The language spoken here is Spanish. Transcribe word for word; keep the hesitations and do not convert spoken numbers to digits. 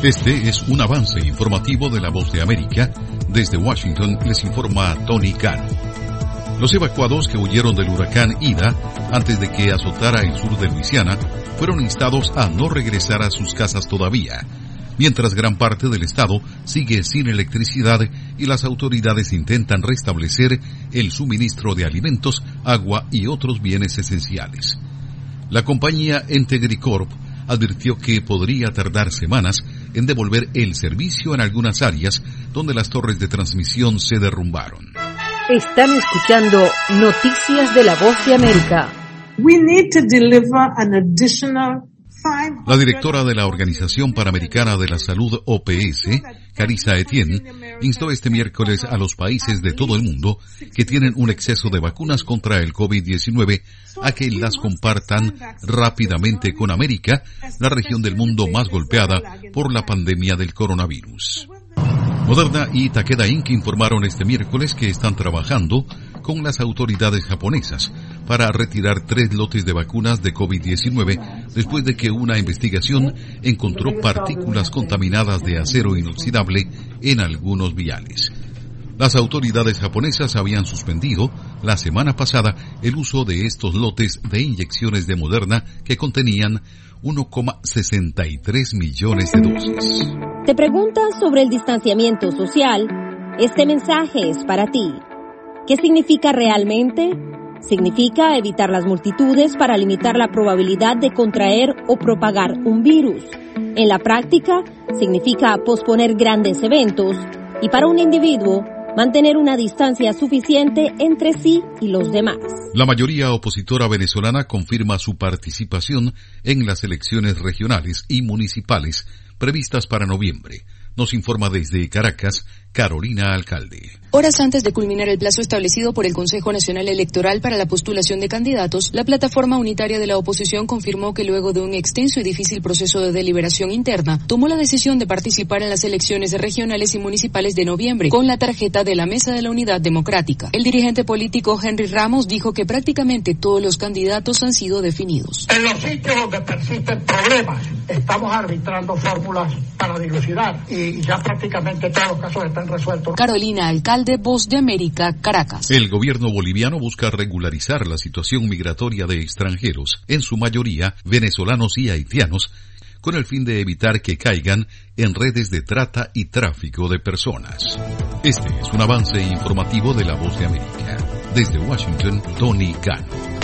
Este es un avance informativo de La Voz de América. Desde Washington les informa Tony Cano. Los evacuados que huyeron del huracán Ida antes de que azotara el sur de Luisiana fueron instados a no regresar a sus casas todavía, mientras gran parte del estado sigue sin electricidad y las autoridades intentan restablecer el suministro de alimentos, agua y otros bienes esenciales. La compañía Entegricorp advirtió que podría tardar semanas en devolver el servicio en algunas áreas donde las torres de transmisión se derrumbaron. Están escuchando Noticias de La Voz de América. We need to deliver an additional La directora de la Organización Panamericana de la Salud, O P S, Carissa Etienne, instó este miércoles a los países de todo el mundo que tienen un exceso de vacunas contra el COVID diecinueve a que las compartan rápidamente con América, la región del mundo más golpeada por la pandemia del coronavirus. Moderna y Takeda Incorporated informaron este miércoles que están trabajando con las autoridades japonesas para retirar tres lotes de vacunas de COVID diecinueve después de que una investigación encontró partículas contaminadas de acero inoxidable en algunos viales. Las autoridades japonesas habían suspendido la semana pasada el uso de estos lotes de inyecciones de Moderna que contenían uno coma sesenta y tres millones de dosis. ¿Te preguntas sobre el distanciamiento social? Este mensaje es para ti. ¿Qué significa realmente? Significa evitar las multitudes para limitar la probabilidad de contraer o propagar un virus. En la práctica, significa posponer grandes eventos y para un individuo, mantener una distancia suficiente entre sí y los demás. La mayoría opositora venezolana confirma su participación en las elecciones regionales y municipales previstas para noviembre. Nos informa desde Caracas, Carolina Alcalde. Horas antes de culminar el plazo establecido por el Consejo Nacional Electoral para la postulación de candidatos, la plataforma unitaria de la oposición confirmó que luego de un extenso y difícil proceso de deliberación interna, tomó la decisión de participar en las elecciones regionales y municipales de noviembre con la tarjeta de la Mesa de la Unidad Democrática. El dirigente político Henry Ramos dijo que prácticamente todos los candidatos han sido definidos. En los sitios donde persisten problemas, estamos arbitrando fórmulas para dilucidar y ya prácticamente todos los casos están resueltos. Carolina Alcalde, Voz de América, Caracas. El gobierno boliviano busca regularizar la situación migratoria de extranjeros, en su mayoría venezolanos y haitianos, con el fin de evitar que caigan en redes de trata y tráfico de personas. Este es un avance informativo de La Voz de América. Desde Washington, Tony Cano.